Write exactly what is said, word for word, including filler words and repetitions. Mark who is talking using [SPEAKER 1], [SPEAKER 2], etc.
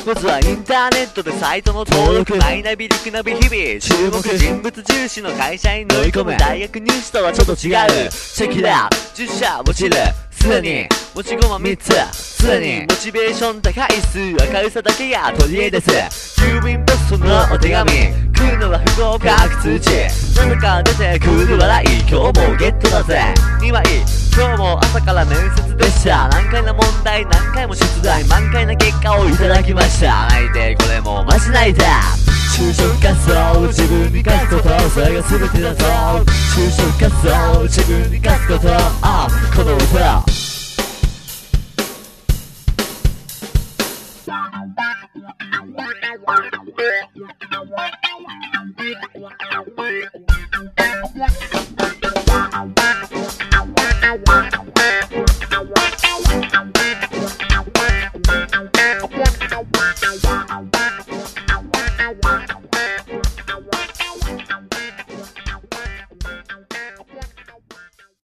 [SPEAKER 1] まずはインターネットでサイトの登録、マイナビリクナビ日々注目人物重視の会社に乗り込む。大学入試とはちょっと違う。チェキラじゅっ社落ちる。すでに持ち駒みっつ、すでにモチベーション高いっす。明るさだけが取り柄です。郵便ポストのお手紙来るのは不合格通知。なんだか出てくる笑い、今日もゲットだぜ。にわい今日も朝から面接でした。難解な問題何回も出題、満開な結果をいただきました。泣いてこれもマジ泣いた。就職活動自分に勝つこと、それが全てだぞ。就職活動自分に勝つこと、あこの歌Wow.